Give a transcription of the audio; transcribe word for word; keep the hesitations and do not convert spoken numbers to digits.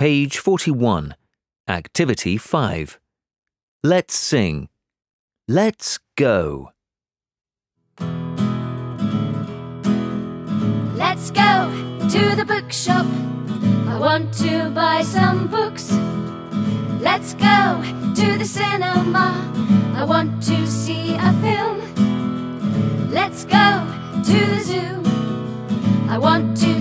Page forty-one, Activity five. Let's sing. Let's go. Let's go to the bookshop. I want to buy some books. Let's go to the cinema. I want to see a film. Let's go to the zoo. I want to